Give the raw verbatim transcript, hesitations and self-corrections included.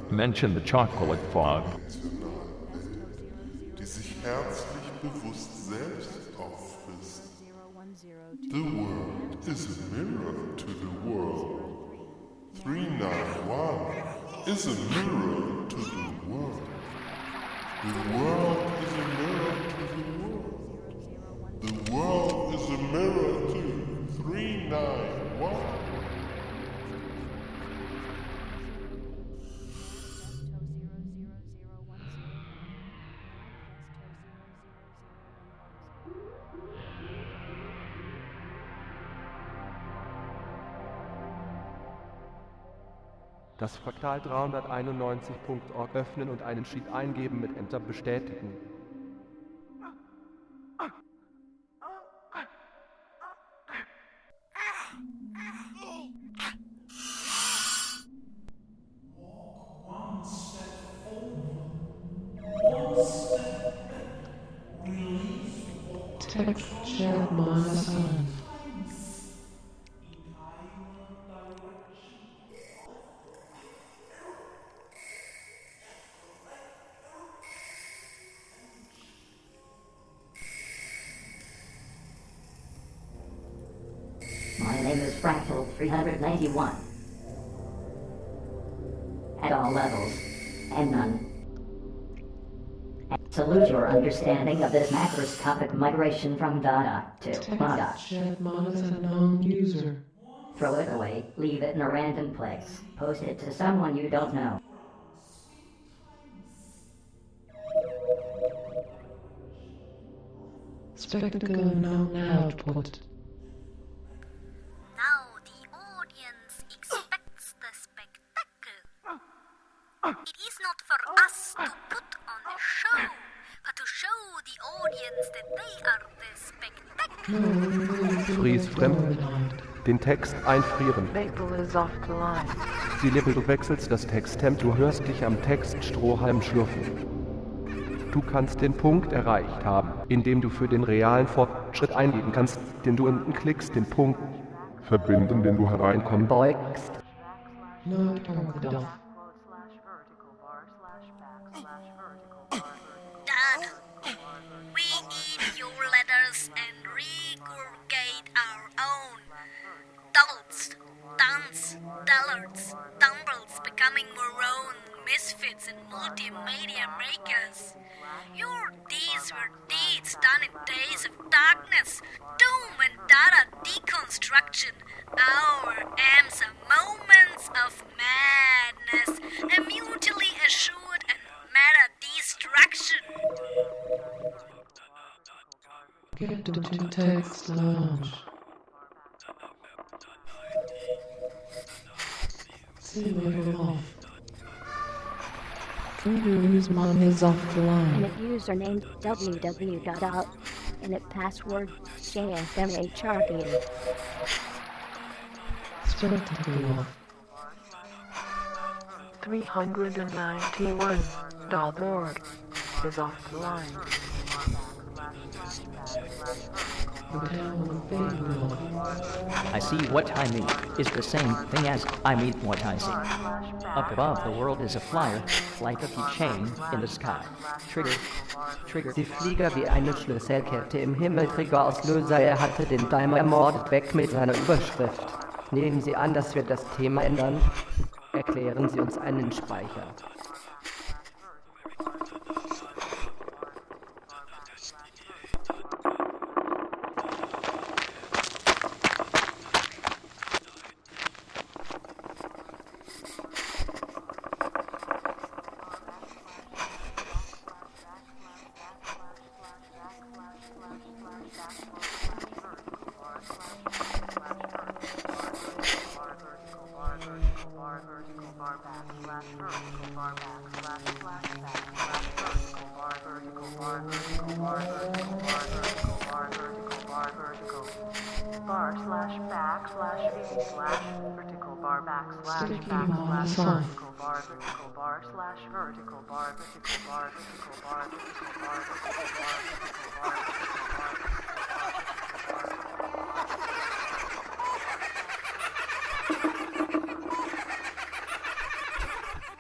Mention the chocolate fog. Die sich herzlich bewusst selbst auffrisst. The world is a mirror to the world. three ninety-one is a mirror to the world. The world is a mirror to the world. The world is a mirror to three ninety-one. Das Fraktal dreihunderteinundneunzig Punkt org öffnen und einen Sheet eingeben, mit Enter bestätigen. Texture Monoson. My name is Fractal three ninety-one. At all levels, and none. Salute your understanding of this macroscopic migration from data to Mada. Shed mod is a known user. Throw it away, leave it in a random place. Post it to someone you don't know. Spectacle known output. Now the audience expects the spectacle. It is not for us to put on a show, but to show the audience that they are the spectacle. Freeze fremd. Den Text einfrieren. Maple is off the line. Sie Lippe, du wechselst das Texttemp, du hörst dich am Text Strohhalm schlürfen. Du kannst den Punkt erreicht haben, indem du für den realen Fortschritt eingeben kannst, den du unten klickst, den Punkt verbinden, den du hereinkommen Beugst. No target off. Dad, we eat your letters and regurgitate our own. Dolls, duns, dullards, tumbles becoming maroon misfits and multimedia makers. Your deeds were deeds done in days of darkness, doom and data deconstruction. Our M's are moments of madness, a mutually assured and matter destruction. Get to the text lounge. Simulator off. Trigger's mom is off the line. And it username www dot alt and it password J F M H R B. Spectacle off. three ninety-one dot org is off the line. I see what I mean is the same thing as I mean what I see. Up above the world is a flyer, like a keychain in the sky. Trigger, trigger. Die Flieger wie eine Schlüsselkette im Himmel. Triggerauslöser, er hatte den Timer ermordet, weg mit seiner Überschrift. Nehmen Sie an, dass wir das Thema ändern. Erklären Sie uns einen Speicher. Bar slash back slash V slash vertical bar back slash back slash vertical bar vertical bar slash vertical bar vertical bar vertical bar vertical bar vertical bar vertical bar vertical bar